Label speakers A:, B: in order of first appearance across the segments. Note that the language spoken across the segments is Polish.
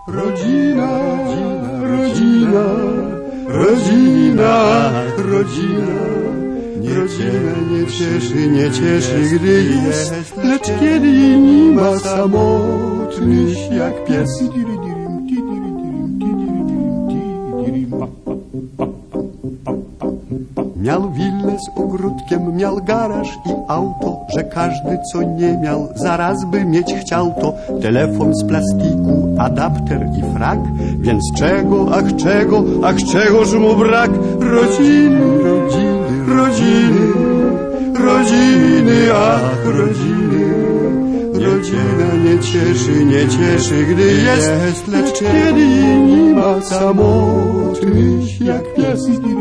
A: Rodzina, rodzina, rodzina, rodzina. Nie cieszy, gdy jest, lecz kiedy nie ma, samotnyś jak pies. Miał willę z ogródkiem, miał garaż i auto, że każdy co nie miał, zaraz by mieć chciał to. Telefon z plastiku, adapter i frak, więc czegoż mu brak? Rodziny, rodziny, rodziny, rodziny, ach rodziny. Rodzina nie cieszy, gdy jest, lecz kiedy nie ma, samotnyś jak pies.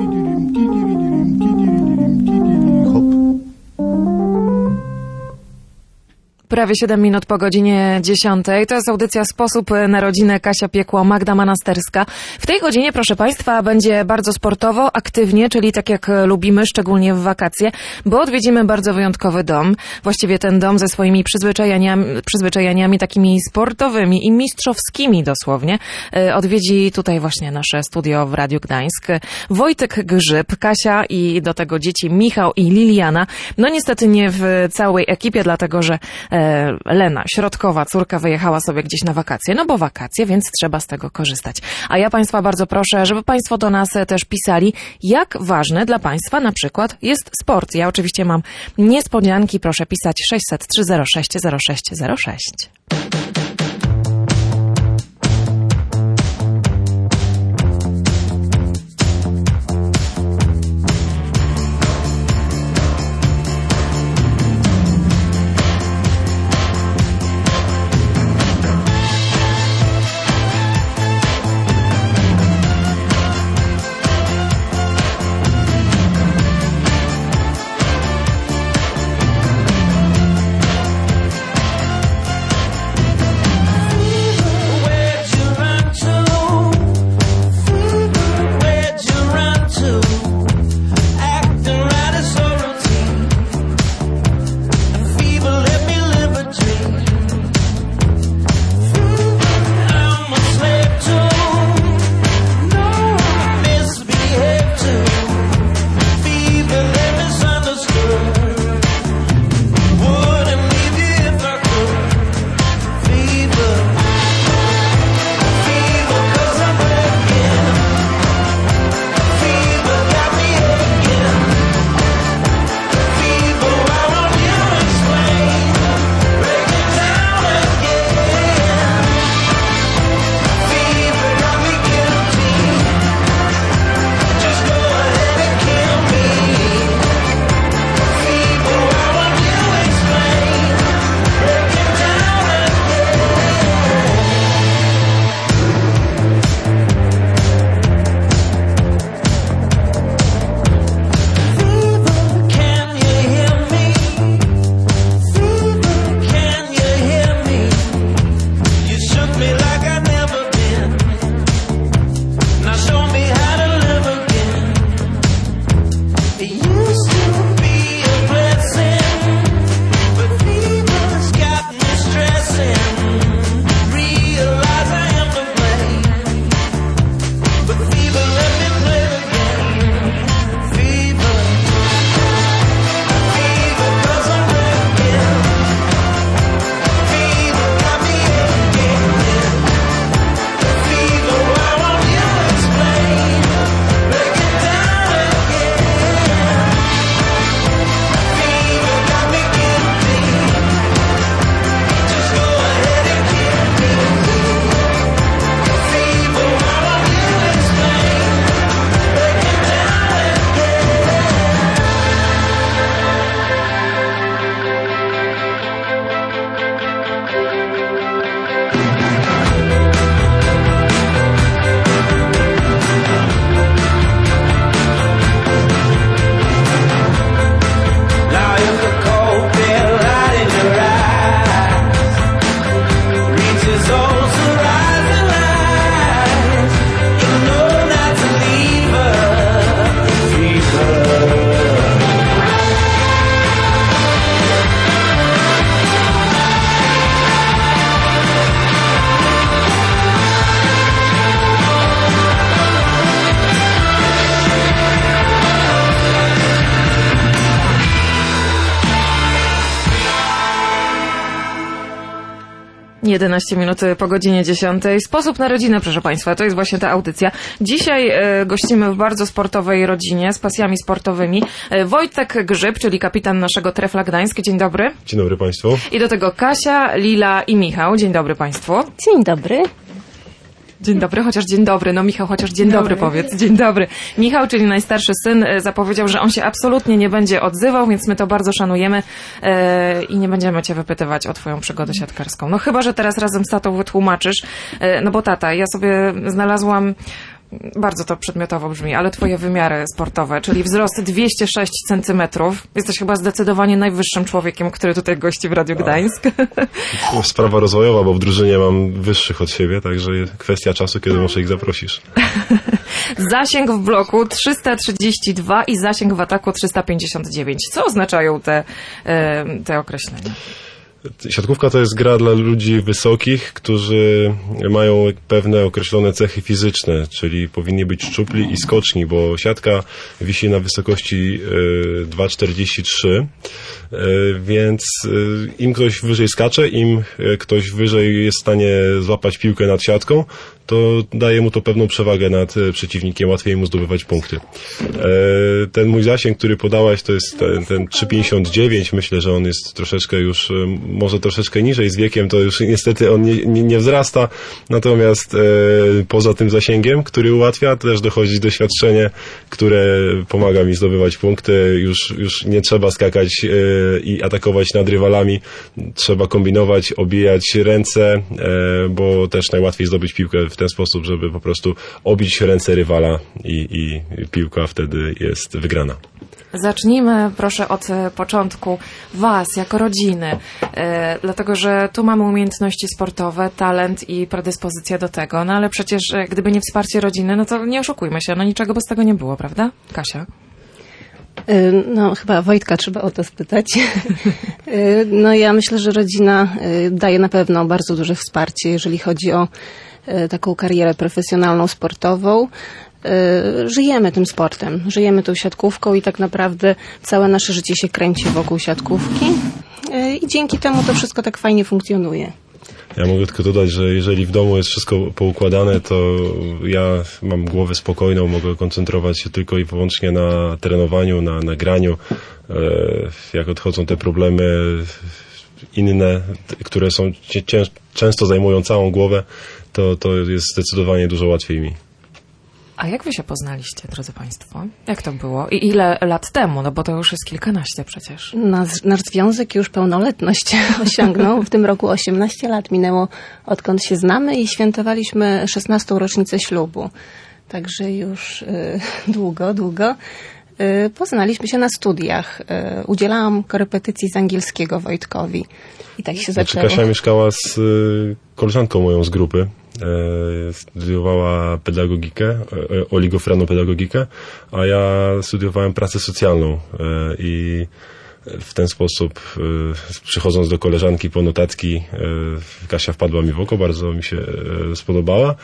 B: Prawie 7 minut po godzinie 10. To jest audycja Sposób na rodzinę. Kasia Piekło, Magda Manasterska. W tej godzinie, proszę Państwa, będzie bardzo sportowo, aktywnie, czyli tak jak lubimy, szczególnie w wakacje, bo odwiedzimy bardzo wyjątkowy dom. Właściwie ten dom ze swoimi przyzwyczajeniami takimi sportowymi i mistrzowskimi dosłownie. Odwiedzi tutaj właśnie nasze studio w Radiu Gdańsk Wojtek Grzyb, Kasia i do tego dzieci Michał i Liliana. No niestety nie w całej ekipie, dlatego że Lena, środkowa córka, wyjechała sobie gdzieś na wakacje, no bo wakacje, więc trzeba z tego korzystać. A ja Państwa bardzo proszę, żeby Państwo do nas też pisali, jak ważny dla Państwa na przykład jest sport. Ja oczywiście mam niespodzianki, proszę pisać 600 306 0606. 11 minut po godzinie 10. Sposób na rodzinę, proszę Państwa, to jest właśnie ta audycja. Dzisiaj gościmy w bardzo sportowej rodzinie z pasjami sportowymi. Wojtek Grzyb, czyli kapitan naszego Trefla Gdańsk. Dzień dobry.
C: Dzień dobry Państwu.
B: I do tego Kasia, Lila i Michał. Dzień dobry Państwu.
D: Dzień dobry.
B: Dzień dobry, chociaż dzień dobry. No Michał, chociaż dzień dobry powiedz. Dzień dobry. Michał, czyli najstarszy syn, zapowiedział, że on się absolutnie nie będzie odzywał, więc my to bardzo szanujemy i nie będziemy cię wypytywać o twoją przygodę siatkarską. No chyba, że teraz razem z tatą wytłumaczysz, no bo tata, ja sobie znalazłam, bardzo to przedmiotowo brzmi, ale twoje wymiary sportowe, czyli wzrost 206 centymetrów. Jesteś chyba zdecydowanie najwyższym człowiekiem, który tutaj gości w Radiu Gdańsk.
C: Sprawa rozwojowa, bo w drużynie mam wyższych od siebie, także kwestia czasu, kiedy może ich zaprosisz.
B: Zasięg w bloku 332 i zasięg w ataku 359. Co oznaczają te określenia?
C: Siatkówka to jest gra dla ludzi wysokich, którzy mają pewne określone cechy fizyczne, czyli powinni być szczupli i skoczni, bo siatka wisi na wysokości 2,43, więc im ktoś wyżej skacze, im ktoś wyżej jest w stanie złapać piłkę nad siatką, to daje mu to pewną przewagę nad przeciwnikiem, łatwiej mu zdobywać punkty. Ten mój zasięg, który podałaś, to jest ten 3,59, myślę, że on jest troszeczkę już, może troszeczkę niżej z wiekiem, to już niestety on nie wzrasta, natomiast poza tym zasięgiem, który ułatwia, też dochodzi doświadczenie, które pomaga mi zdobywać punkty, już nie trzeba skakać i atakować nad rywalami, trzeba kombinować, obijać ręce, bo też najłatwiej zdobyć piłkę w ten sposób, żeby po prostu obić ręce rywala i piłka wtedy jest wygrana.
B: Zacznijmy proszę od początku was, jako rodziny, dlatego że tu mamy umiejętności sportowe, talent i predyspozycję do tego, no ale przecież gdyby nie wsparcie rodziny, no to nie oszukujmy się, no niczego by z tego nie było, prawda? Kasia?
D: No chyba Wojtka trzeba o to spytać. No ja myślę, że rodzina daje na pewno bardzo duże wsparcie, jeżeli chodzi o taką karierę profesjonalną, sportową. Żyjemy tym sportem, żyjemy tą siatkówką i tak naprawdę całe nasze życie się kręci wokół siatkówki i dzięki temu to wszystko tak fajnie funkcjonuje.
C: Ja mogę tylko dodać, że jeżeli w domu jest wszystko poukładane, to ja mam głowę spokojną, mogę koncentrować się tylko i wyłącznie na trenowaniu, na graniu. Jak odchodzą te problemy inne, które są często zajmują całą głowę, to jest zdecydowanie dużo łatwiej mi.
B: A jak wy się poznaliście, drodzy Państwo? Jak to było? I ile lat temu? No bo to już jest kilkanaście przecież.
D: Nasz związek już pełnoletność osiągnął. W tym roku 18 lat minęło, odkąd się znamy i świętowaliśmy 16. rocznicę ślubu. Także już długo. Poznaliśmy się na studiach. Udzielałam korepetycji z angielskiego Wojtkowi. I tak się zaczęło.
C: Kasia mieszkała z koleżanką moją z grupy. Studiowała pedagogikę, oligofrenopedagogikę, a ja studiowałem pracę socjalną i w ten sposób, przychodząc do koleżanki po notatki, Kasia wpadła mi w oko, bardzo mi się spodobała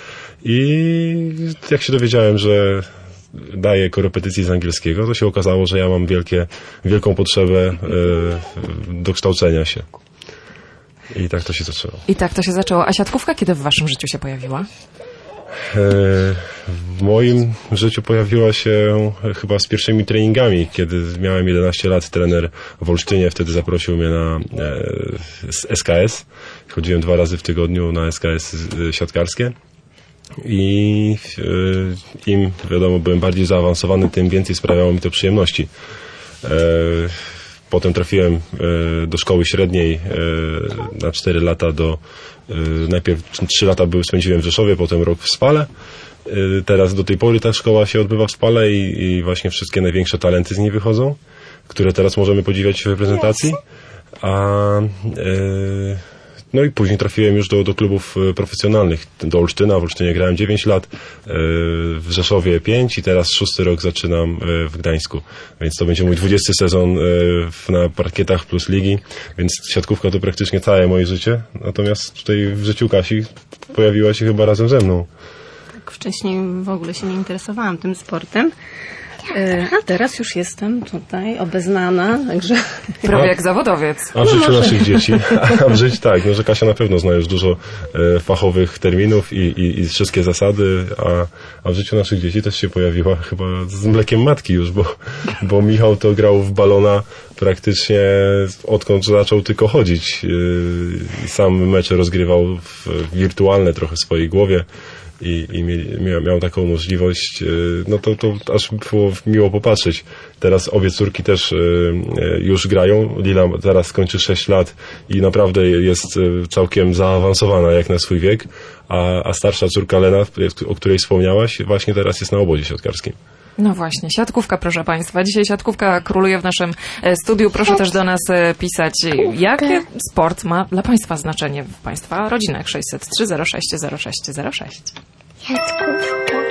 C: i jak się dowiedziałem, że daję korepetycji z angielskiego, to się okazało, że ja mam wielką potrzebę dokształcenia się. I tak to się zaczęło.
B: A siatkówka kiedy w waszym życiu się pojawiła?
C: W moim życiu pojawiła się chyba z pierwszymi treningami, kiedy miałem 11 lat. Trener w Olsztynie wtedy zaprosił mnie na SKS. Chodziłem 2 razy w tygodniu na SKS siatkarskie. I im, wiadomo, byłem bardziej zaawansowany, tym więcej sprawiało mi to przyjemności. Potem trafiłem do szkoły średniej na 4 lata najpierw 3 lata spędziłem w Rzeszowie, potem rok w Spale. Teraz do tej pory ta szkoła się odbywa w Spale i właśnie wszystkie największe talenty z niej wychodzą, które teraz możemy podziwiać w reprezentacji. No i później trafiłem już do klubów profesjonalnych, do Olsztyna. W Olsztynie grałem 9 lat, w Rzeszowie 5 i teraz 6. rok zaczynam w Gdańsku. Więc to będzie mój 20. sezon na parkietach plus ligi, więc siatkówka to praktycznie całe moje życie. Natomiast tutaj w życiu Kasi pojawiła się chyba razem ze mną.
D: Tak, wcześniej w ogóle się nie interesowałam tym sportem. A teraz już jestem tutaj obeznana, także...
B: Prawie jak zawodowiec.
C: A w życiu naszych dzieci, no, że Kasia na pewno zna już dużo fachowych terminów i wszystkie zasady, a w życiu naszych dzieci też się pojawiła chyba z mlekiem matki już, bo Michał to grał w balona praktycznie odkąd zaczął tylko chodzić. Sam mecze rozgrywał wirtualne trochę w swojej głowie. I miał taką możliwość, no to aż było miło popatrzeć. Teraz obie córki też już grają. Lila teraz skończy 6 lat i naprawdę jest całkiem zaawansowana jak na swój wiek, a starsza córka Lena, o której wspomniałaś, właśnie teraz jest na obozie siatkarskim.
B: No właśnie, siatkówka, proszę Państwa. Dzisiaj siatkówka króluje w naszym studiu. Proszę też do nas pisać, jakie sport ma dla Państwa znaczenie w Państwa rodzinach. 603 06 06 06.
E: Siatkówka.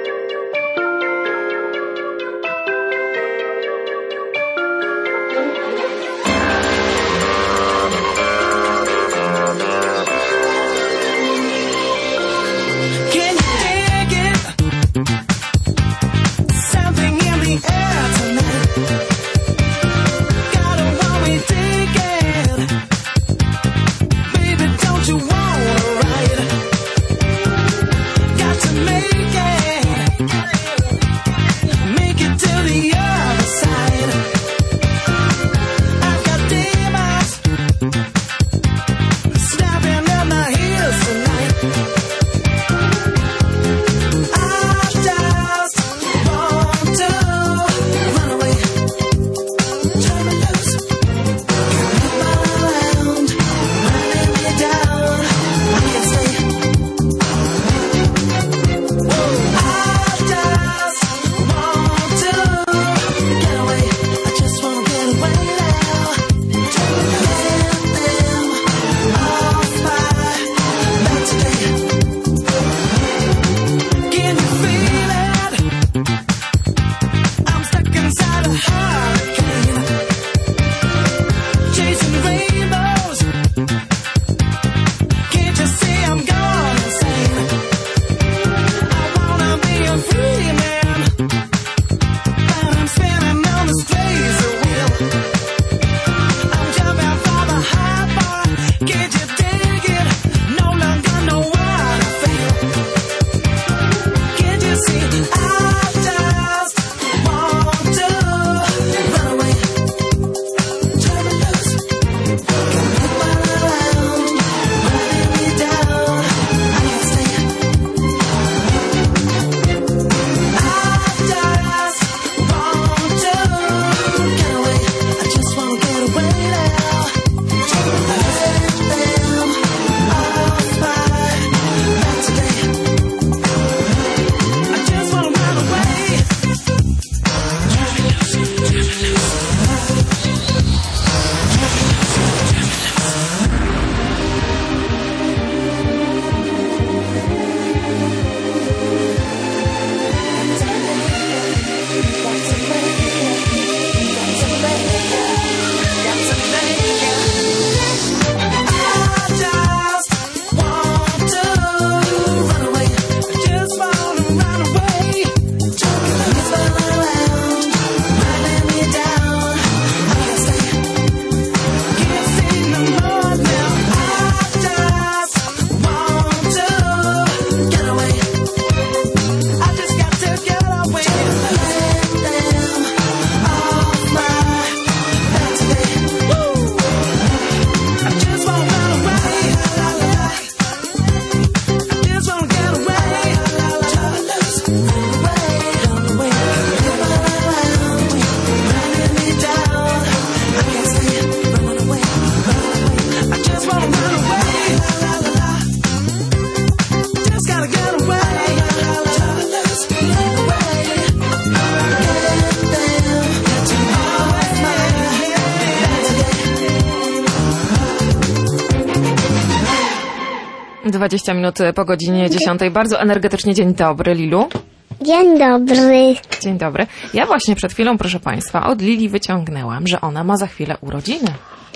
B: - 20 minut po godzinie 10. Bardzo energetycznie. Dzień dobry, Lilu.
E: Dzień dobry.
B: Dzień dobry. Ja właśnie przed chwilą, proszę Państwa, od Lili wyciągnęłam, że ona ma za chwilę urodziny.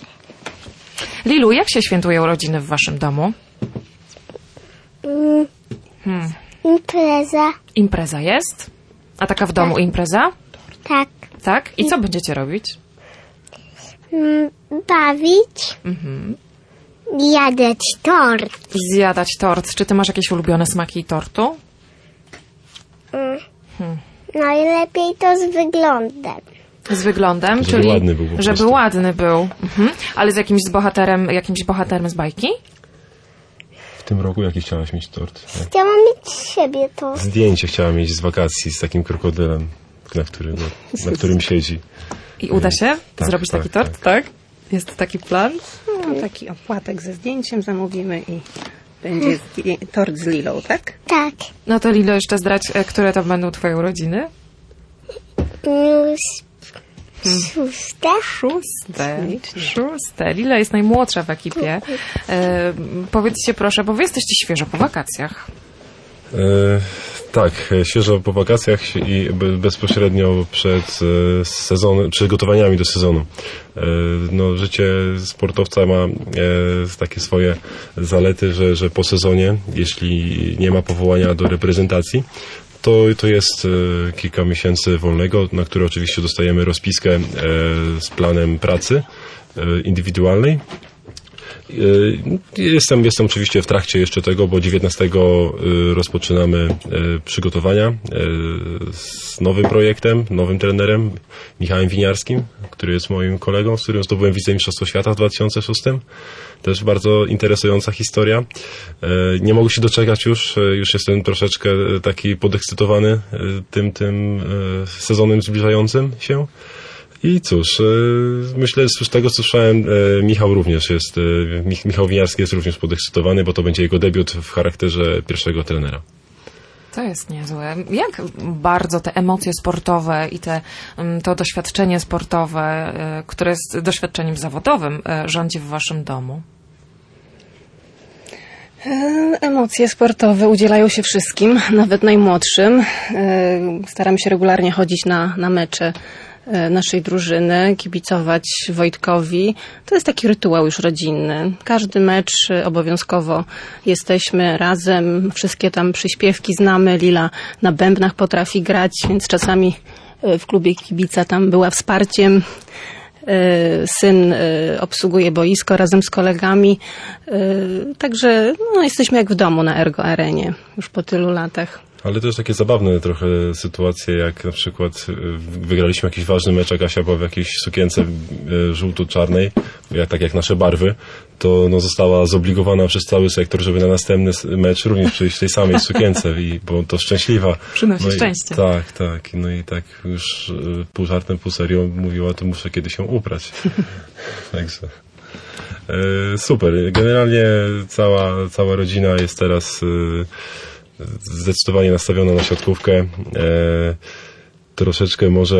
B: Lilu, jak się świętuje urodziny w Waszym domu?
E: Impreza.
B: Impreza jest? A taka w domu impreza?
E: Tak.
B: Tak? I co będziecie robić?
E: Bawić. Jadać tort.
B: Zjadać tort. Czy ty masz jakieś ulubione smaki tortu?
E: Najlepiej to z wyglądem.
B: Z wyglądem,
C: Żeby
B: czyli
C: ładny był po
B: żeby
C: prostu.
B: ładny był. Ale z jakimś bohaterem z bajki?
C: W tym roku jaki chciałaś mieć tort?
E: Chciałam mieć siebie to.
C: Zdjęcie chciałam mieć z wakacji z takim krokodylem, na którym siedzi.
B: I uda się
C: Tak,
B: zrobić
C: tak,
B: taki tort? Tak. Jest taki plan?
D: No, taki opłatek ze zdjęciem zamówimy i będzie tort z Lilą, tak?
E: Tak.
B: No to Lilo, jeszcze zdradź, które to będą twoje urodziny?
E: Już szóste.
B: Szóste. Lila jest najmłodsza w ekipie. Powiedzcie proszę, bo wy jesteście świeżo po wakacjach.
C: Tak, świeżo po wakacjach i bezpośrednio przed sezonem, przygotowaniami do sezonu. No, życie sportowca ma takie swoje zalety, że po sezonie, jeśli nie ma powołania do reprezentacji, to jest kilka miesięcy wolnego, na które oczywiście dostajemy rozpiskę z planem pracy indywidualnej. Jestem oczywiście w trakcie jeszcze tego, bo 19 rozpoczynamy przygotowania z nowym projektem, nowym trenerem, Michałem Winiarskim, który jest moim kolegą, z którym zdobyłem wicemistrzostwo świata w 2006. Też bardzo interesująca historia. Nie mogę się doczekać już jestem troszeczkę taki podekscytowany tym sezonem zbliżającym się. I cóż, myślę, z tego co słyszałem, Michał również jest, Michał Winiarski jest również podekscytowany, bo to będzie jego debiut w charakterze pierwszego trenera.
B: To jest niezłe. Jak bardzo te emocje sportowe i to doświadczenie sportowe, które jest doświadczeniem zawodowym, rządzi w waszym domu?
D: Emocje sportowe udzielają się wszystkim, nawet najmłodszym. Staram się regularnie chodzić na mecze naszej drużyny, kibicować Wojtkowi. To jest taki rytuał już rodzinny. Każdy mecz obowiązkowo jesteśmy razem, wszystkie tam przyśpiewki znamy. Lila na bębnach potrafi grać, więc czasami w klubie kibica tam była wsparciem. Syn obsługuje boisko razem z kolegami. Także jesteśmy jak w domu na Ergo Arenie już po tylu latach.
C: Ale też takie zabawne trochę sytuacje, jak na przykład wygraliśmy jakiś ważny mecz, a Kasia była w jakiejś sukience żółto-czarnej, tak jak nasze barwy, to została zobligowana przez cały sektor, żeby na następny mecz również przyjść w tej samej sukience, bo to szczęśliwa.
B: Przynosi szczęście.
C: Tak. No i tak już pół żartem, pół serio mówiła, to muszę kiedyś się uprać. Także super. Generalnie cała rodzina jest teraz zdecydowanie nastawiona na siatkówkę. Troszeczkę może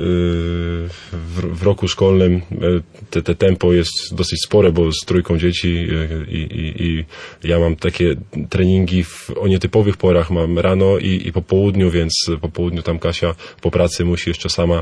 C: w roku szkolnym te tempo jest dosyć spore, bo z trójką dzieci i ja mam takie treningi o nietypowych porach, mam rano i po południu, więc po południu tam Kasia po pracy musi jeszcze sama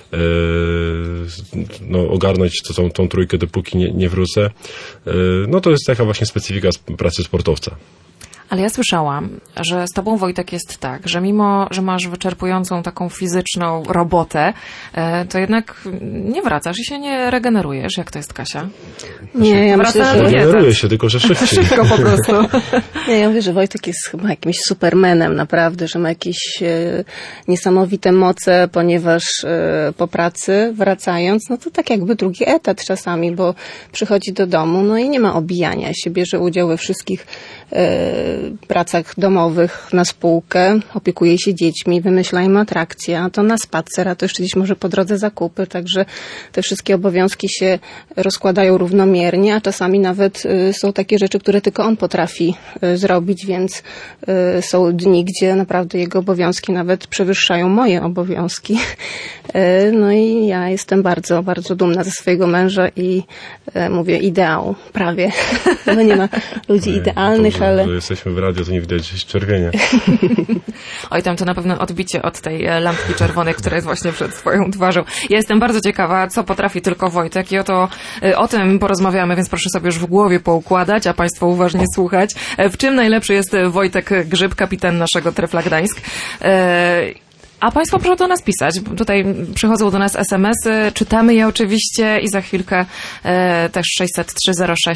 C: ogarnąć tą trójkę, dopóki nie wrócę. No to jest taka właśnie specyfika pracy sportowca.
B: Ale ja słyszałam, że z tobą, Wojtek, jest tak, że mimo, że masz wyczerpującą taką fizyczną robotę, to jednak nie wracasz i się nie regenerujesz. Jak to jest, Kasia?
D: Nie, ja myślę, że
C: regeneruje się, tylko że szybciej.
B: Szybko po prostu.
D: Nie, ja mówię, że Wojtek jest chyba jakimś supermenem, naprawdę, że ma jakieś niesamowite moce, ponieważ po pracy wracając, to tak jakby drugi etat czasami, bo przychodzi do domu, i nie ma obijania się, bierze udział we wszystkich pracach domowych na spółkę, opiekuje się dziećmi, wymyśla im atrakcje, a to na spacer, a to jeszcze gdzieś może po drodze zakupy, także te wszystkie obowiązki się rozkładają równomiernie, a czasami nawet są takie rzeczy, które tylko on potrafi zrobić, więc są dni, gdzie naprawdę jego obowiązki nawet przewyższają moje obowiązki. No i ja jestem bardzo, bardzo dumna ze swojego męża i mówię ideał, prawie. No nie ma ludzi idealnych, ale...
C: Jesteśmy w radio, to nie widać czerwienia.
B: Oj, tam to na pewno odbicie od tej lampki czerwonej, która jest właśnie przed twoją twarzą. Ja jestem bardzo ciekawa, co potrafi tylko Wojtek i o tym porozmawiamy, więc proszę sobie już w głowie poukładać, a państwo uważnie słuchać. W czym najlepszy jest Wojtek Grzyb, kapitan naszego Trefla Gdańsk? A Państwo proszę do nas pisać. Tutaj przychodzą do nas SMS-y, czytamy je oczywiście i za chwilkę też 603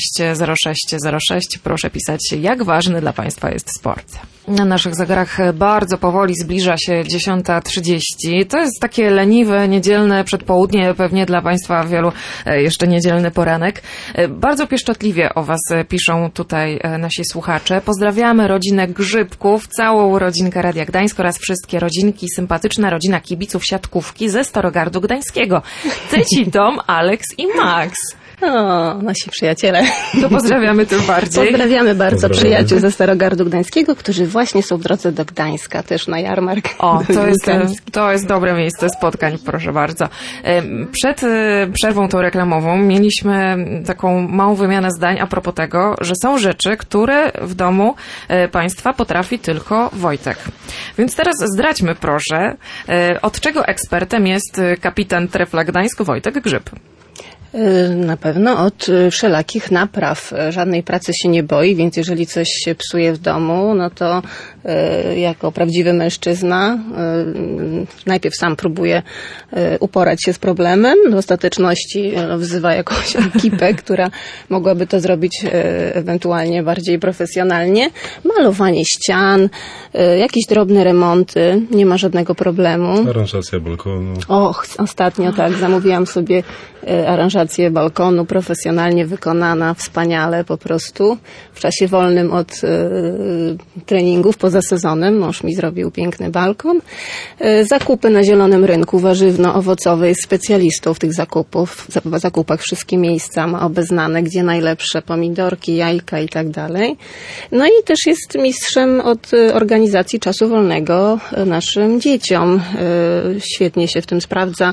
B: 060606. Proszę pisać, jak ważny dla Państwa jest sport. Na naszych zegarach bardzo powoli zbliża się 10:30. To jest takie leniwe, niedzielne przedpołudnie, pewnie dla Państwa wielu jeszcze niedzielny poranek. Bardzo pieszczotliwie o Was piszą tutaj nasi słuchacze. Pozdrawiamy rodzinę Grzybków, całą rodzinkę Radia Gdańsk oraz wszystkie rodzinki, sympatyczna rodzina kibiców siatkówki ze Starogardu Gdańskiego. Ceci, Tom, Alex i Max.
D: O, nasi przyjaciele.
B: To pozdrawiamy tym bardziej.
D: Pozdrawiamy bardzo przyjaciół ze Starogardu Gdańskiego, którzy właśnie są w drodze do Gdańska, też na jarmark.
B: O, to jest dobre miejsce spotkań, proszę bardzo. Przed przerwą tą reklamową mieliśmy taką małą wymianę zdań a propos tego, że są rzeczy, które w domu Państwa potrafi tylko Wojtek. Więc teraz zdradźmy proszę, od czego ekspertem jest kapitan Trefla Gdańsk Wojtek Grzyb.
D: Na pewno od wszelakich napraw. Żadnej pracy się nie boi, więc jeżeli coś się psuje w domu, no to jako prawdziwy mężczyzna najpierw sam próbuje uporać się z problemem. W ostateczności wzywa jakąś ekipę, która mogłaby to zrobić ewentualnie bardziej profesjonalnie. Malowanie ścian, jakieś drobne remonty, nie ma żadnego problemu.
C: Aranżacja balkonu.
D: Ostatnio tak, zamówiłam sobie aranżację balkonu, profesjonalnie wykonana, wspaniale po prostu. W czasie wolnym od treningów, poza sezonem, mąż mi zrobił piękny balkon. Zakupy na zielonym rynku warzywno-owocowy, jest specjalistą w tych zakupach, wszystkie miejsca ma obeznane, gdzie najlepsze pomidorki, jajka i tak dalej. No i też jest mistrzem od organizacji czasu wolnego naszym dzieciom. Świetnie się w tym sprawdza,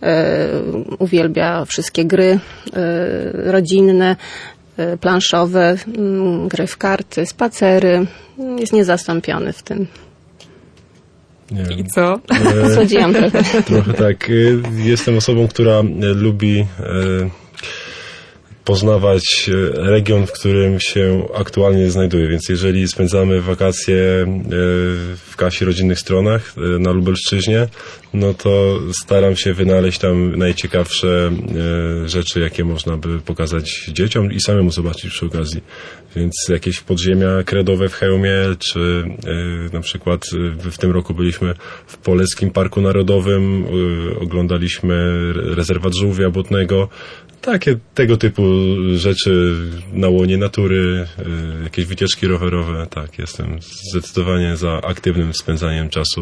D: uwielbia wszystkie gry rodzinne, planszowe, gry w karty, spacery. Jest niezastąpiony w tym.
C: Nie wiem.
B: I co?
D: Słodziłam trochę.
C: Trochę tak. Jestem osobą, która lubi poznawać region, w którym się aktualnie znajduje. Więc jeżeli spędzamy wakacje w Kasi rodzinnych stronach na Lubelszczyźnie, no to staram się wynaleźć tam najciekawsze rzeczy, jakie można by pokazać dzieciom i samemu zobaczyć przy okazji. Więc jakieś podziemia kredowe w Chełmie, czy na przykład w tym roku byliśmy w Poleckim Parku Narodowym, oglądaliśmy rezerwat żółwia błotnego. Tego typu rzeczy na łonie natury, jakieś wycieczki rowerowe. Tak, jestem zdecydowanie za aktywnym spędzaniem czasu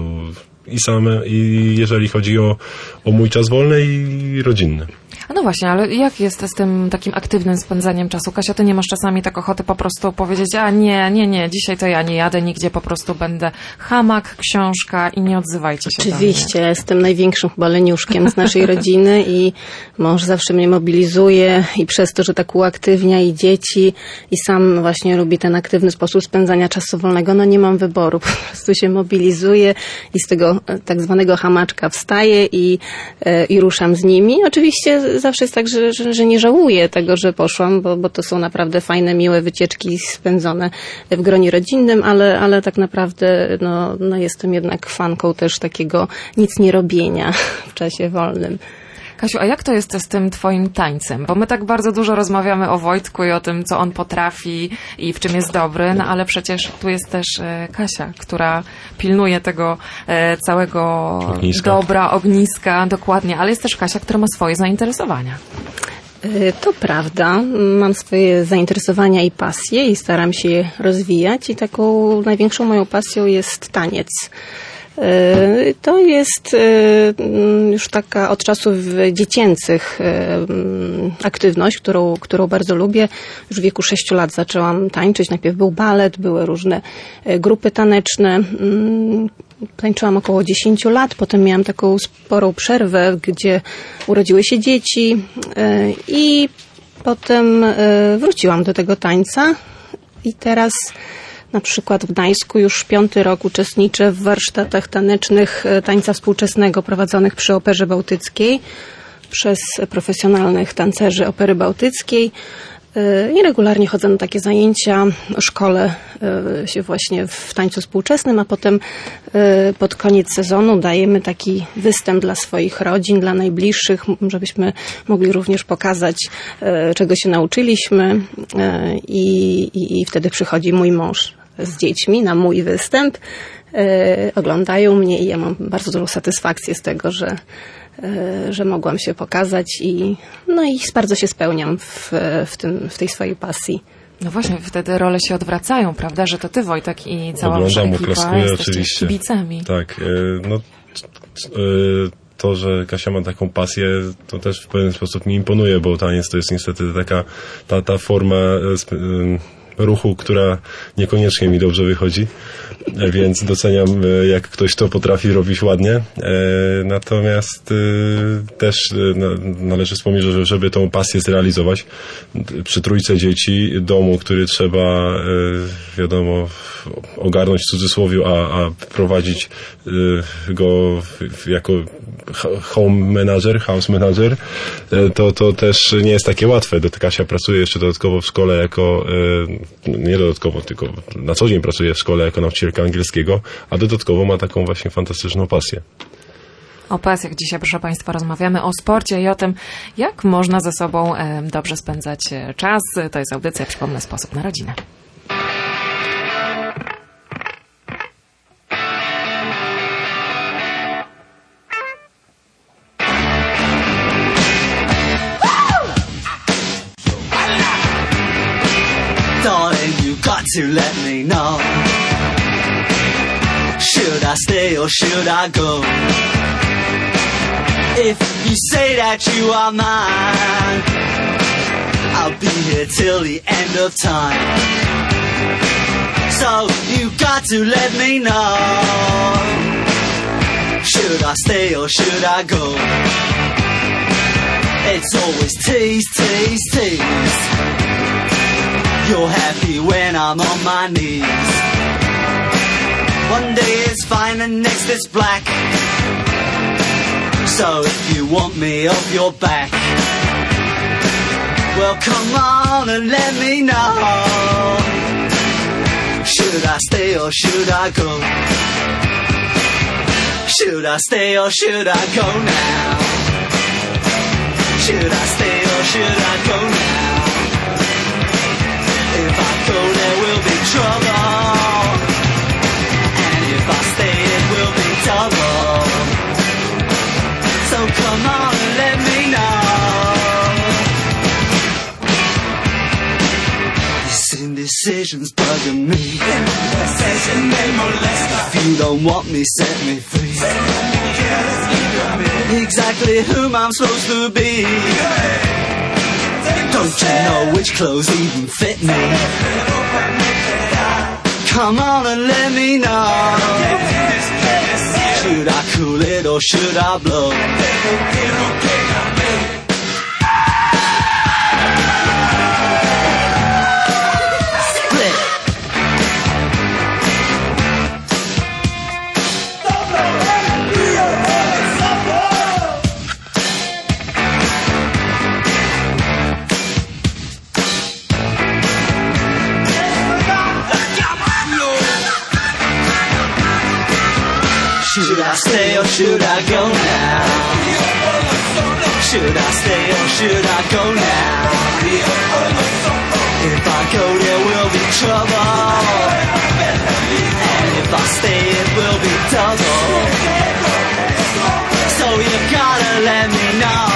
C: i jeżeli chodzi o mój czas wolny i rodzinny.
B: A no właśnie, ale jak jest z tym takim aktywnym spędzaniem czasu? Kasia, ty nie masz czasami tak ochoty po prostu powiedzieć, nie, dzisiaj to ja nie jadę nigdzie, po prostu będę hamak, książka i nie odzywajcie się
D: Oczywiście, jestem największym chyba leniuszkiem z naszej rodziny i mąż zawsze mnie mobilizuje i przez to, że tak uaktywnia i dzieci i sam właśnie lubi ten aktywny sposób spędzania czasu wolnego, no nie mam wyboru, po prostu się mobilizuje i z tego tak zwanego hamaczka wstaję i ruszam z nimi. Oczywiście zawsze jest tak, że nie żałuję tego, że poszłam, bo to są naprawdę fajne, miłe wycieczki spędzone w gronie rodzinnym, ale tak naprawdę no jestem jednak fanką też takiego nic nie robienia w czasie wolnym.
B: Kasiu, a jak to jest z tym twoim tańcem? Bo my tak bardzo dużo rozmawiamy o Wojtku i o tym, co on potrafi i w czym jest dobry, no ale przecież tu jest też Kasia, która pilnuje tego całego dobra, ogniska, dokładnie, ale jest też Kasia, która ma swoje zainteresowania.
D: To prawda. Mam swoje zainteresowania i pasje i staram się je rozwijać i taką największą moją pasją jest taniec. To jest już taka od czasów dziecięcych aktywność, którą bardzo lubię. Już w wieku 6 lat zaczęłam tańczyć. Najpierw był balet, były różne grupy taneczne. Tańczyłam około 10 lat, potem miałam taką sporą przerwę, gdzie urodziły się dzieci i potem wróciłam do tego tańca i teraz na przykład w Gdańsku już 5. rok uczestniczę w warsztatach tanecznych tańca współczesnego prowadzonych przy Operze Bałtyckiej przez profesjonalnych tancerzy Opery Bałtyckiej. I regularnie chodzę na takie zajęcia, szkole się właśnie w tańcu współczesnym, a potem pod koniec sezonu dajemy taki występ dla swoich rodzin, dla najbliższych, żebyśmy mogli również pokazać, czego się nauczyliśmy i wtedy przychodzi mój mąż z dziećmi na mój występ, oglądają mnie i ja mam bardzo dużą satysfakcję z tego, że mogłam się pokazać i bardzo się spełniam w tej swojej pasji.
B: No właśnie, wtedy role się odwracają, prawda? Że to ty, Wojtek, i cała wasza ekipa
C: klaskuję,
B: jesteście
C: oczywiście
B: kibicami.
C: Tak, to, że Kasia ma taką pasję, to też w pewien sposób mi imponuje, bo taniec to jest niestety taka ta forma ruchu, która niekoniecznie mi dobrze wychodzi, więc doceniam, jak ktoś to potrafi robić ładnie. Natomiast też należy wspomnieć, że żeby tą pasję zrealizować przy trójce dzieci, domu, który trzeba, wiadomo, ogarnąć w cudzysłowie, a prowadzić go jako house manager, to też nie jest takie łatwe. Kasia pracuje jeszcze dodatkowo w szkole jako, nie dodatkowo, tylko na co dzień pracuje w szkole jako nauczycielka angielskiego, a dodatkowo ma taką właśnie fantastyczną pasję.
B: O pasjach dzisiaj, proszę Państwa, rozmawiamy o sporcie i o tym, jak można ze sobą dobrze spędzać czas. To jest audycja, przypomnę, Sposób na rodzinę.
F: To let me know, should I stay or should I go? If you say that you are mine, I'll be here till the end of time. So you got to let me know, should I stay or should I go? It's always tease, tease, tease. You're happy when I'm on my knees. One day it's fine and next it's black. So if you want me off your back, well come on and let me know, should I stay or should I go? Should I stay or should I go now? Should I stay or should I go now? If I go, there will be trouble, and if I stay, it will be double. So come on and let me know. This indecision's bugging me. If you don't want me, set me free. Exactly whom I'm supposed to be. Don't you know which clothes even fit me? Come on and let me know, should I cool it or should I blow? Should I stay or should I go now? Should I stay or should I go now? If I go there will be trouble, and if I stay it will be double. So you gotta let me know,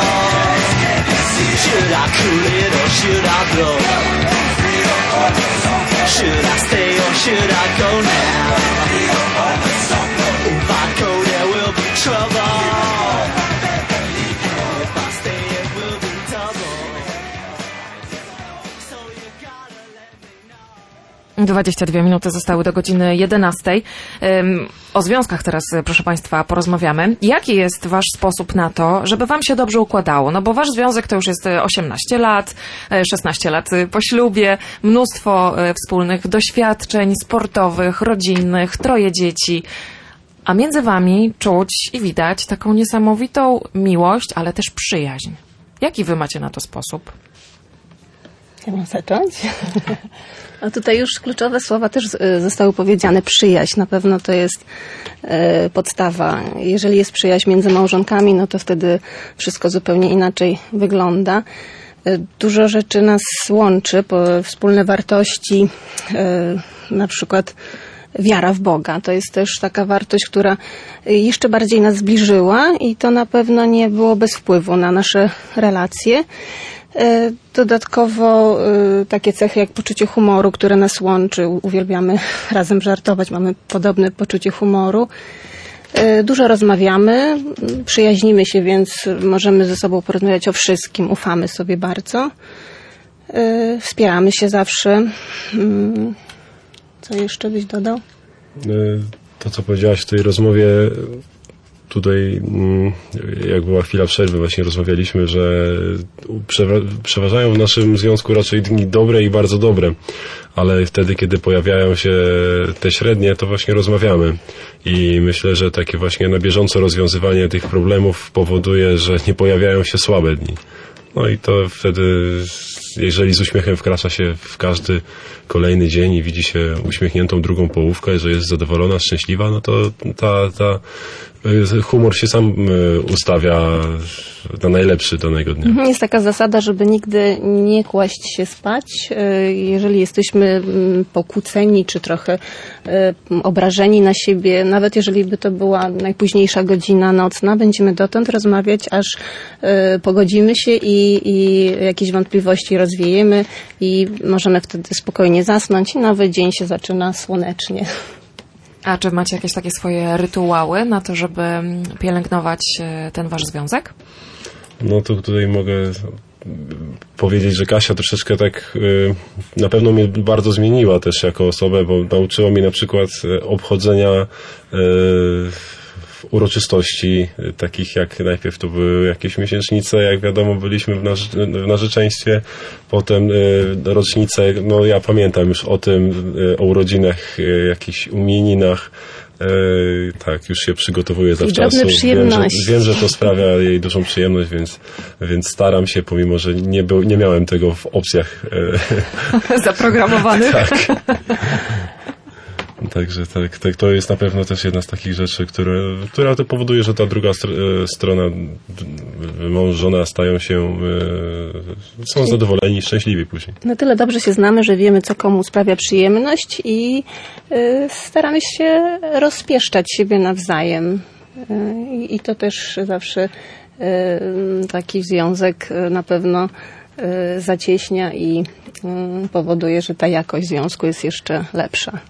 F: should I cool it or should I blow? Should I stay or should I go now? If I go there will be trouble, and if I stay it will be double. So you gotta let me know.
B: 22 minuty zostały do godziny 11. O związkach teraz, proszę Państwa, porozmawiamy. Jaki jest Wasz sposób na to, żeby Wam się dobrze układało? No bo Wasz związek to już jest 18 lat, 16 lat po ślubie, mnóstwo wspólnych doświadczeń sportowych, rodzinnych, 3 dzieci. A między Wami czuć i widać taką niesamowitą miłość, ale też przyjaźń. Jaki Wy macie na to sposób?
D: Ja mam zacząć? A tutaj już kluczowe słowa też zostały powiedziane. Przyjaźń, na pewno to jest podstawa. Jeżeli jest przyjaźń między małżonkami, no to wtedy wszystko zupełnie inaczej wygląda. Dużo rzeczy nas łączy, wspólne wartości, na przykład wiara w Boga. To jest też taka wartość, która jeszcze bardziej nas zbliżyła i to na pewno nie było bez wpływu na nasze relacje. Dodatkowo takie cechy jak poczucie humoru, które nas łączy. Uwielbiamy razem żartować, mamy podobne poczucie humoru. Dużo rozmawiamy, przyjaźnimy się, więc możemy ze sobą porozmawiać o wszystkim, ufamy sobie bardzo. Wspieramy się zawsze. Co jeszcze byś dodał?
C: To, co powiedziałaś w tej rozmowie, tutaj jak była chwila przerwy, właśnie rozmawialiśmy, że przeważają w naszym związku raczej dni dobre i bardzo dobre, ale wtedy, kiedy pojawiają się te średnie, to właśnie rozmawiamy i myślę, że takie właśnie na bieżąco rozwiązywanie tych problemów powoduje, że nie pojawiają się słabe dni. No i to wtedy, jeżeli z uśmiechem wkracza się w każdy kolejny dzień i widzi się uśmiechniętą drugą połówkę, że jest zadowolona, szczęśliwa, no to humor się sam ustawia na najlepszy danego dnia.
D: Jest taka zasada, żeby nigdy nie kłaść się spać. Jeżeli jesteśmy pokłóceni, czy trochę obrażeni na siebie, nawet jeżeli by to była najpóźniejsza godzina nocna, będziemy dotąd rozmawiać, aż pogodzimy się i jakieś wątpliwości rozwiejemy i możemy wtedy spokojnie zasnąć i nowy dzień się zaczyna słonecznie.
B: A czy macie jakieś takie swoje rytuały na to, żeby pielęgnować ten wasz związek?
C: No to tutaj mogę powiedzieć, że Kasia troszeczkę tak na pewno mnie bardzo zmieniła też jako osobę, bo nauczyła mnie na przykład obchodzenia uroczystości, takich jak najpierw to były jakieś miesięcznice, jak wiadomo byliśmy w narzeczeństwie, potem rocznice, no ja pamiętam już o tym, o urodzinach, jakichś imieninach, tak, już się przygotowuję zawczasu. Wiem, że to sprawia jej dużą przyjemność, więc staram się, pomimo że nie miałem tego w opcjach
B: zaprogramowanych.
C: Tak. Także tak, to jest na pewno też jedna z takich rzeczy, która to powoduje, że ta druga strona, mąż, żona są zadowoleni, szczęśliwi później.
D: Na tyle dobrze się znamy, że wiemy, co komu sprawia przyjemność i staramy się rozpieszczać siebie nawzajem. I to też zawsze taki związek na pewno zacieśnia i powoduje, że ta jakość związku jest jeszcze lepsza.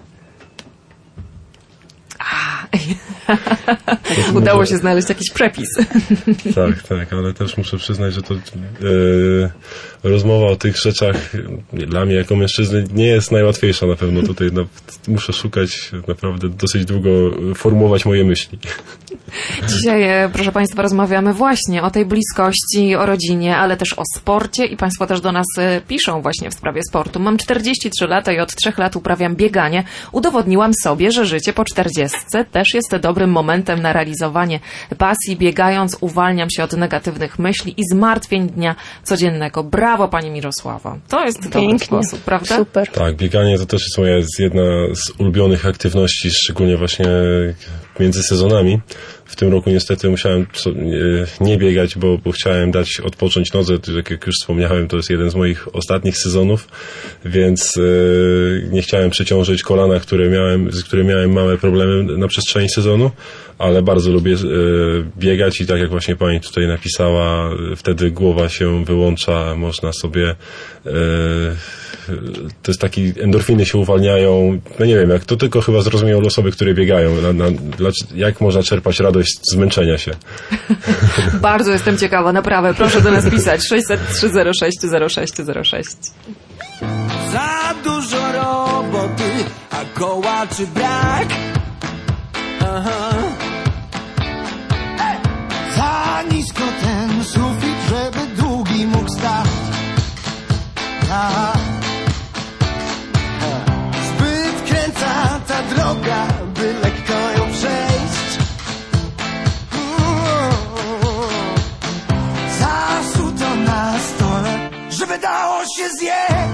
B: Udało się znaleźć jakiś przepis.
C: Tak, ale też muszę przyznać, że to rozmowa o tych rzeczach dla mnie jako mężczyzny nie jest najłatwiejsza na pewno. Tutaj muszę szukać naprawdę dosyć długo, formułować moje myśli.
B: Dzisiaj, proszę Państwa, rozmawiamy właśnie o tej bliskości, o rodzinie, ale też o sporcie i Państwo też do nas piszą właśnie w sprawie sportu. Mam 43 lata i od 3 lat uprawiam bieganie. Udowodniłam sobie, że życie po 40 też jest dobrym momentem na realizowanie pasji. Biegając uwalniam się od negatywnych myśli i zmartwień dnia codziennego. Brawo, Pani Mirosławo. To jest dobry sposób, prawda?
D: Super.
C: Tak, bieganie to też jest jedna z ulubionych aktywności, szczególnie właśnie między sezonami. W tym roku niestety musiałem nie biegać, bo chciałem dać odpocząć nodze. Jak już wspomniałem, to jest jeden z moich ostatnich sezonów, więc nie chciałem przeciążyć kolana, z którymi miałem małe problemy na przestrzeni sezonu, ale bardzo lubię biegać i tak jak właśnie Pani tutaj napisała, wtedy głowa się wyłącza, można sobie to jest taki, endorfiny się uwalniają, no nie wiem, jak to tylko chyba zrozumieją osoby, które biegają, jak można czerpać radość z zmęczenia się.
B: Bardzo jestem ciekawa, naprawdę. Proszę do nas pisać 600-306-0606.
F: Za dużo roboty, a kołaczy brak. Aha.
G: Za nisko ten sufit, żeby długi mógł stać. Zbyt kręca ta droga, by lekko ją przejść. Zasuto na stole, żeby dało się zjeść.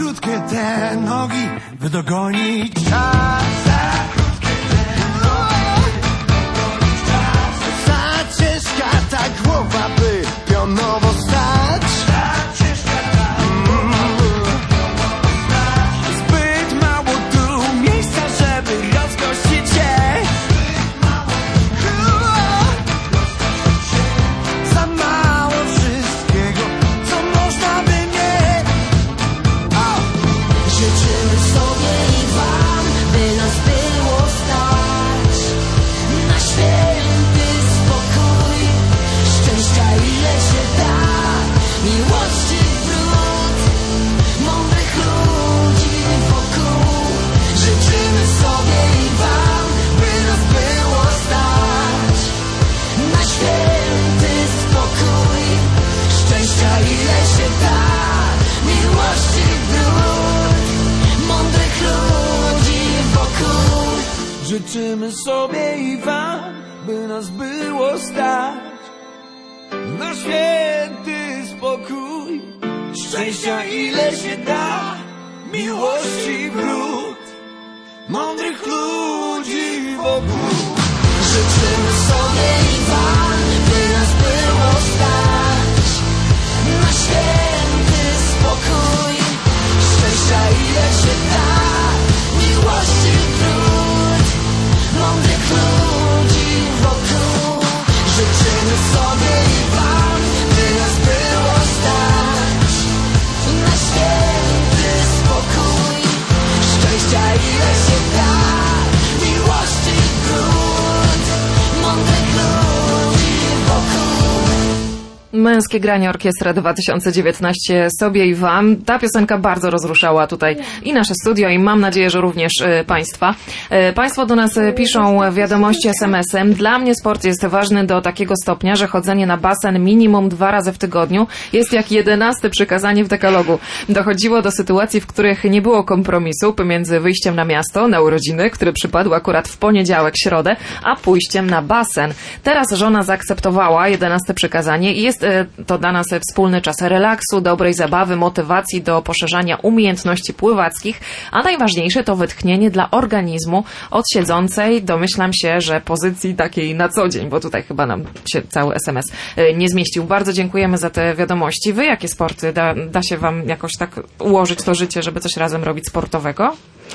G: krótkie te nogi, by dogonić czas. Za krótkie te nogi, by dogonić czas. Za ciężka ta głowa, by pionowo stać. Za ciężka ta głowa, by pionowo stać. Zbyt mało tu miejsca, żeby rozgościć się. Zbyt mało rozgościć się. Za mało wszystkiego, co można by mieć.
H: Życzymy sobie i wam, by nas było stać na święty spokój, szczęścia ile się da, miłości wrót, mądrych ludzi wokół. Życzymy sobie i wam, by nas było stać na święty spokój, szczęścia ile się da, miłości wrót, mądrych ludzi wokół.
G: Życzymy sobie i wam, by nas było stać na święty spokój, szczęścia ile się da, miłości wrót, mądrych ludzi wokół.
H: Życzymy sobie i wam, by nas było stać na święty spokój, szczęścia ile się da, miłości wrót, mądrych ludzi wokół. Życzymy sobie i wam, by nas było stać na święty spokój, szczęścia ile się da, miłości wrót, mądrych ludzi wokół.
B: Męskie granie Orkiestra 2019 sobie i wam. Ta piosenka bardzo rozruszała tutaj i nasze studio i mam nadzieję, że również Państwa. Państwo do nas piszą wiadomości SMS-em. Dla mnie sport jest ważny do takiego stopnia, że chodzenie na basen minimum 2 razy w tygodniu jest jak 11 przykazanie w dekalogu. Dochodziło do sytuacji, w których nie było kompromisu pomiędzy wyjściem na miasto, na urodziny, które przypadły akurat w poniedziałek, środę, a pójściem na basen. Teraz żona zaakceptowała 11 przykazanie i jest to dla nas wspólny czas relaksu, dobrej zabawy, motywacji do poszerzania umiejętności pływackich, a najważniejsze to wytchnienie dla organizmu od siedzącej, domyślam się, że pozycji takiej na co dzień, bo tutaj chyba nam się cały SMS nie zmieścił. Bardzo dziękujemy za te wiadomości. Wy jakie sporty? Da się wam jakoś tak ułożyć to życie, żeby coś razem robić sportowego?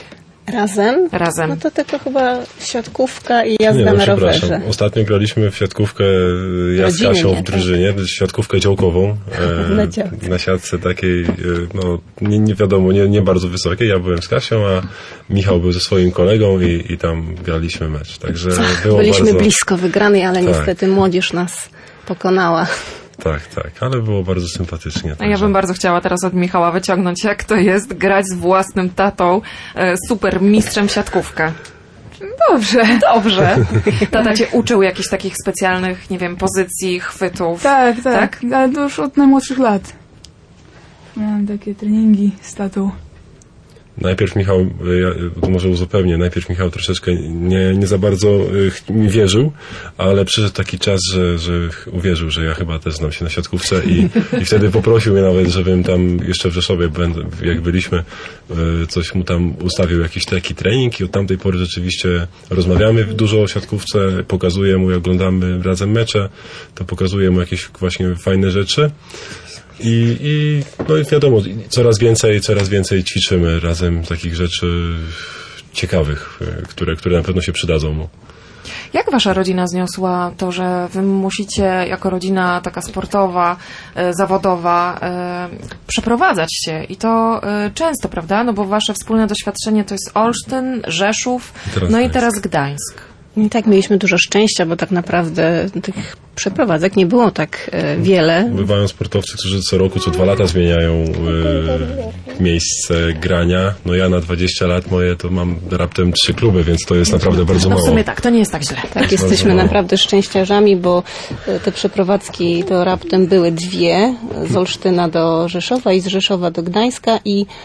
B: Razem.
D: No to tylko chyba siatkówka i jazda na rowerze.
C: Ostatnio graliśmy w siatkówkę ja z Kasią w drużynie, siatkówkę działkową. Na siatce takiej, no nie wiadomo, nie bardzo wysokiej. Ja byłem z Kasią, a Michał był ze swoim kolegą i tam graliśmy mecz. Także
D: byliśmy
C: bardzo
D: blisko wygranej, ale niestety młodzież nas pokonała.
C: Tak, ale było bardzo sympatycznie.
B: A ja bym bardzo chciała teraz od Michała wyciągnąć, jak to jest grać z własnym tatą, super mistrzem w siatkówkę. Dobrze. Tata cię uczył jakichś takich specjalnych, nie wiem, pozycji, chwytów.
I: Tak, ale to już od najmłodszych lat. Miałem takie treningi z tatą.
C: Najpierw Michał, może uzupełnię, Michał troszeczkę nie za bardzo mi wierzył, ale przyszedł taki czas, że uwierzył, że ja chyba też znam się na siatkówce i wtedy poprosił mnie nawet, żebym tam jeszcze w Rzeszowie, jak byliśmy, coś mu tam ustawił, jakiś taki trening i od tamtej pory rzeczywiście rozmawiamy dużo o siatkówce, pokazuję mu, jak oglądamy razem mecze, to pokazuję mu jakieś właśnie fajne rzeczy. No i wiadomo, coraz więcej ćwiczymy razem takich rzeczy ciekawych, które na pewno się przydadzą mu.
B: Jak wasza rodzina zniosła to, że wy musicie jako rodzina taka sportowa, zawodowa przeprowadzać się i to często, prawda? No bo wasze wspólne doświadczenie to jest Olsztyn, Rzeszów, i teraz Gdańsk.
D: I tak mieliśmy dużo szczęścia, bo tak naprawdę tych przeprowadzek nie było tak wiele.
C: Bywają sportowcy, którzy co roku, co 2 lata zmieniają miejsce grania. No ja na 20 lat moje to mam raptem 3 kluby, więc to jest naprawdę bardzo mało.
B: W sumie tak, to nie jest tak źle.
D: Tak, jesteśmy naprawdę szczęściarzami, bo te przeprowadzki to raptem były 2, z Olsztyna do Rzeszowa i z Rzeszowa do Gdańska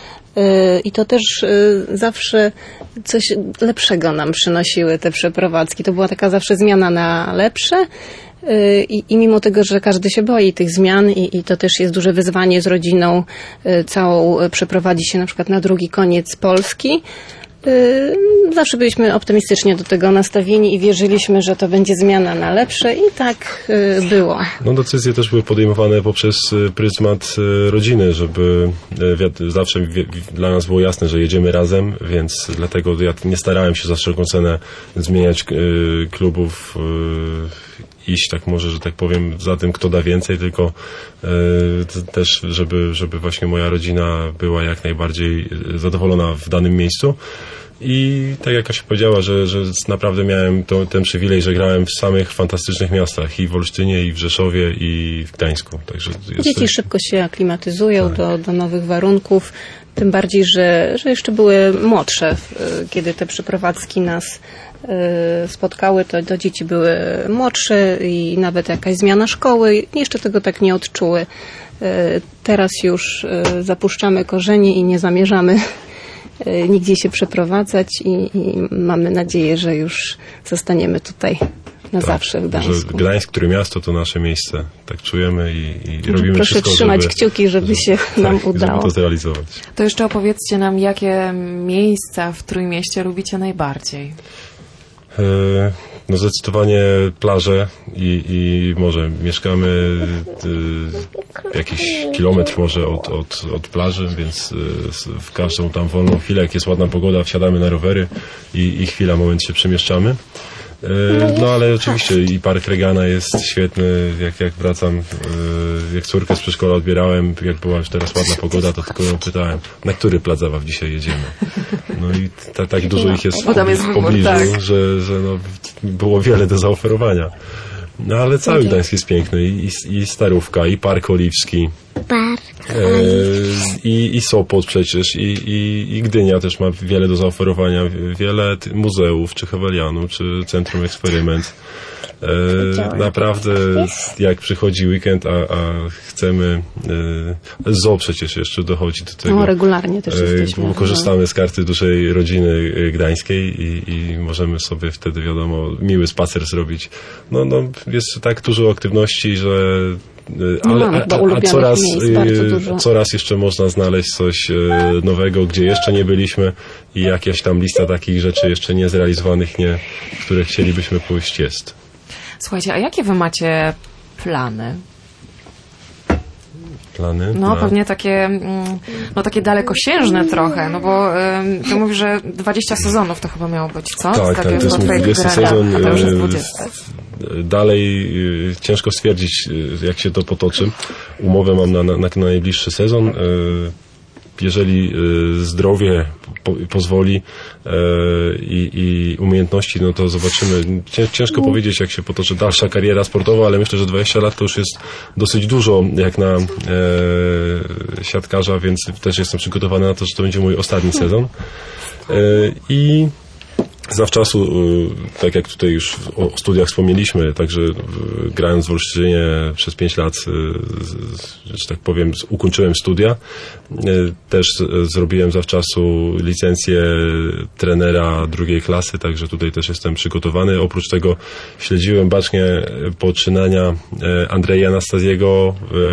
D: i to też zawsze coś lepszego nam przynosiły te przeprowadzki. To była taka zawsze zmiana na lepsze. I mimo tego, że każdy się boi tych zmian i to też jest duże wyzwanie z rodziną całą przeprowadzić się na przykład na drugi koniec Polski, zawsze byliśmy optymistycznie do tego nastawieni i wierzyliśmy, że to będzie zmiana na lepsze i tak było.
C: No, decyzje też były podejmowane poprzez pryzmat rodziny, żeby zawsze dla nas było jasne, że jedziemy razem, więc dlatego ja nie starałem się za wszelką cenę zmieniać klubów, iść tak może, że tak powiem, za tym, kto da więcej, tylko też, żeby właśnie moja rodzina była jak najbardziej zadowolona w danym miejscu. I tak jak Kasia powiedziała, że naprawdę miałem ten przywilej, że grałem w samych fantastycznych miastach i w Olsztynie, i w Rzeszowie, i w Gdańsku. Także
D: dzieci szybko się aklimatyzują do nowych warunków, tym bardziej, że jeszcze były młodsze, kiedy te przeprowadzki nas spotkały, to dzieci były młodsze i nawet jakaś zmiana szkoły jeszcze tego tak nie odczuły. Teraz już zapuszczamy korzenie i nie zamierzamy nigdzie się przeprowadzać i mamy nadzieję, że już zostaniemy tutaj na zawsze w Gdańsku.
C: Że Gdańsk, które miasto, to nasze miejsce. Tak czujemy i robimy
D: proszę
C: wszystko,
D: trzymać kciuki, żeby się nam udało.
C: Żeby to zrealizować.
B: To jeszcze opowiedzcie nam, jakie miejsca w Trójmieście lubicie najbardziej?
C: No zdecydowanie plaże i morze. Mieszkamy jakiś kilometr może od plaży, więc w każdą tam wolną chwilę, jak jest ładna pogoda, wsiadamy na rowery i chwila, moment się przemieszczamy. No ale oczywiście i Park Regana jest świetny, jak wracam, jak córkę z przedszkola odbierałem, jak była już teraz ładna pogoda, to tylko ją pytałem, na który plac zabaw dzisiaj jedziemy. No i tak dużo ich jest w pobliżu, tak, że no, było wiele do zaoferowania. No ale cały Gdańsk jest piękny, i Starówka, i Park Oliwski, i Sopot przecież, i Gdynia też ma wiele do zaoferowania, wiele muzeów, czy Hewelianu, czy Centrum Eksperyment. Naprawdę jak przychodzi weekend, a chcemy, zoo przecież jeszcze dochodzi do tego.
D: No, regularnie też jesteśmy.
C: Korzystamy z karty dużej rodziny gdańskiej i możemy sobie wtedy, wiadomo, miły spacer zrobić. No jest tak dużo aktywności, że coraz jeszcze można znaleźć coś nowego, gdzie jeszcze nie byliśmy i jakaś tam lista takich rzeczy jeszcze niezrealizowanych, w które chcielibyśmy pójść, jest.
B: Słuchajcie, a jakie wy macie plany?
C: Plany?
B: No, pewnie takie dalekosiężne trochę, no bo ty mówisz, że 20 sezonów to chyba miało być, co?
C: Tak, to jest mój 20 sezon.
B: To już jest 20.
C: Dalej ciężko stwierdzić, jak się to potoczy. Umowę mam na najbliższy sezon. Jeżeli zdrowie pozwoli i umiejętności, no to zobaczymy. Ciężko powiedzieć, jak się potoczy dalsza kariera sportowa, ale myślę, że 20 lat to już jest dosyć dużo jak na siatkarza, więc też jestem przygotowany na to, że to będzie mój ostatni sezon. I zawczasu, tak jak tutaj już o studiach wspomnieliśmy, także grając w Olsztynie przez 5 lat, że tak powiem, ukończyłem studia. Też zrobiłem zawczasu licencję trenera drugiej klasy, także tutaj też jestem przygotowany. Oprócz tego śledziłem bacznie poczynania Andrzeja Anastazjego,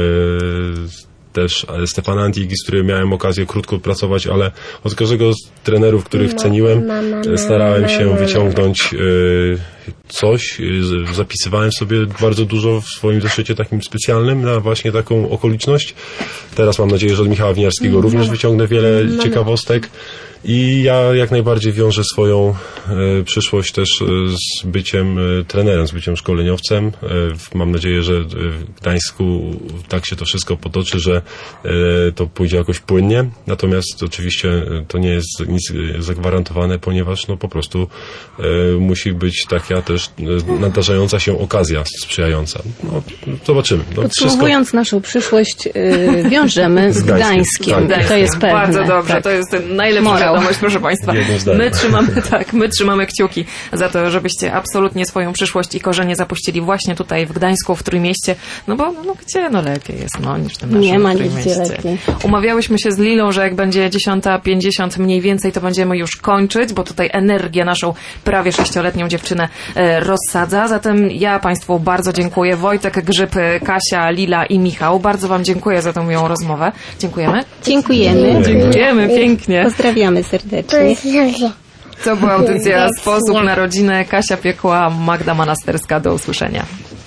C: też Stefana Antigi, z którym miałem okazję krótko pracować, ale od każdego z trenerów, których ceniłem, starałem się wyciągnąć coś. Zapisywałem sobie bardzo dużo w swoim zeszycie takim specjalnym na właśnie taką okoliczność. Teraz mam nadzieję, że od Michała Winiarskiego również wyciągnę wiele ciekawostek. I ja jak najbardziej wiążę swoją przyszłość też z byciem trenerem, z byciem szkoleniowcem. Mam nadzieję, że w Gdańsku tak się to wszystko potoczy, że to pójdzie jakoś płynnie. Natomiast oczywiście to nie jest nic zagwarantowane, ponieważ no po prostu musi być taka też nadarzająca się okazja sprzyjająca. No, zobaczymy. No,
D: podsumowując naszą przyszłość, wiążemy z Gdańskiem.
C: Tak,
D: to jest pewne.
B: Bardzo dobrze,
D: tak.
B: to jest ten najlepszy wiadomość, proszę Państwa.
C: Jednym zdaniem.
B: My trzymamy kciuki za to, żebyście absolutnie swoją przyszłość i korzenie zapuścili właśnie tutaj w Gdańsku, w Trójmieście. No bo gdzie lepiej jest niż w tym naszym
D: Nie ma
B: Trójmieście.
D: nigdzie lepiej.
B: Umawiałyśmy się z Lilą, że jak będzie 10:50 mniej więcej, to będziemy już kończyć, bo tutaj energia naszą prawie 6-letnią dziewczynę rozsadza. Zatem ja Państwu bardzo dziękuję. Wojtek Grzyb, Kasia, Lila i Michał. Bardzo Wam dziękuję za tę miłą rozmowę. Dziękujemy.
D: Dziękujemy.
B: Dziękujemy pięknie.
D: Pozdrawiamy serdecznie.
B: To była audycja Sposób na rodzinę. Kasia Piekła, Magda Manasterska. Do usłyszenia.